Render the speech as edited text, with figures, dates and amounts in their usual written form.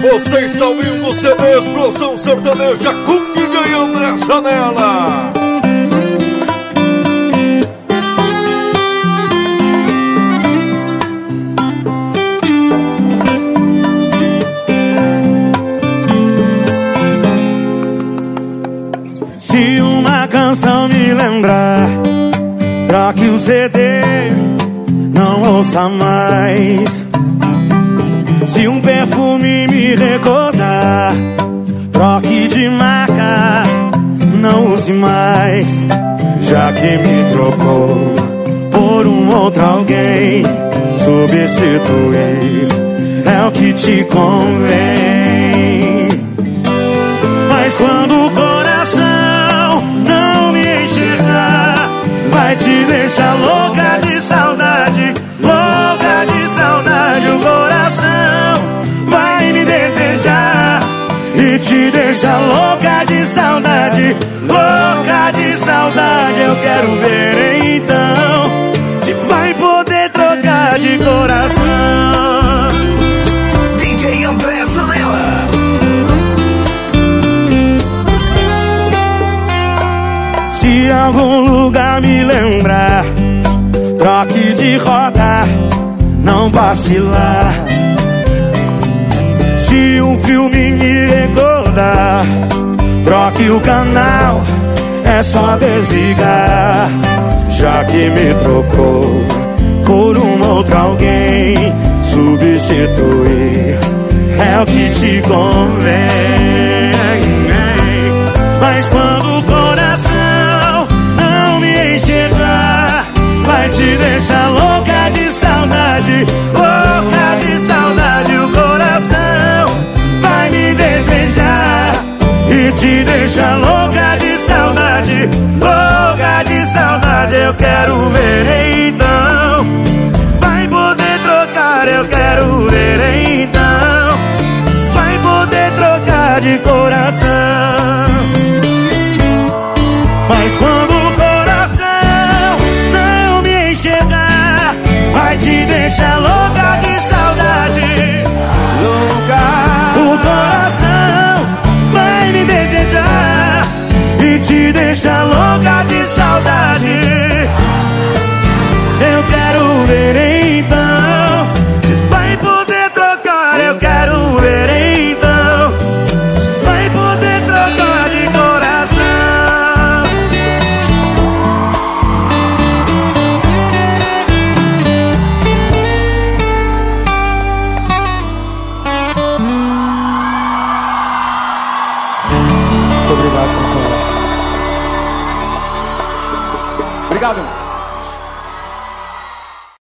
Você está ouvindo o CD Explosão Sertaneja com DJ André Zanella. Se uma canção me lembrar, troque o CD, não ouça mais. Se um perfume me recordar, troque de marca, não use mais. Já que me trocou por um outro alguém, substituir é o que te convém. Mas quando o coração não me enxergar, vai te deixar louca de saudade, louca de saudade. O coração vai me desejar e te deixar louca de saudade, louca de saudade. Eu quero ver então se vai poder trocar de coração. DJ André Zanella. Se algum lugar me lembrar, troque de rota, não vacilar. Se um filme me recordar, troque o canal, é só desligar. Já que me trocou por um outro alguém, substituir é o que te convém. Mas quando o coração não me enxergar, vai te deixar louca de saudade, louca de saudade. O coração vai me desejar e te deixar louca de saudade, louca de saudade. Eu quero ver então se vai poder trocar. Eu quero ver então se vai poder trocar de coração. Mas quando o coração não me enxergar, vai te deixar louca de saudade, louca. O coração vai me desejar e te deixar louca de saudade. Eu quero ver então se vai poder trocar. Eu quero ver então se vai poder trocar de coração. Muito obrigado, Samuel. Obrigado.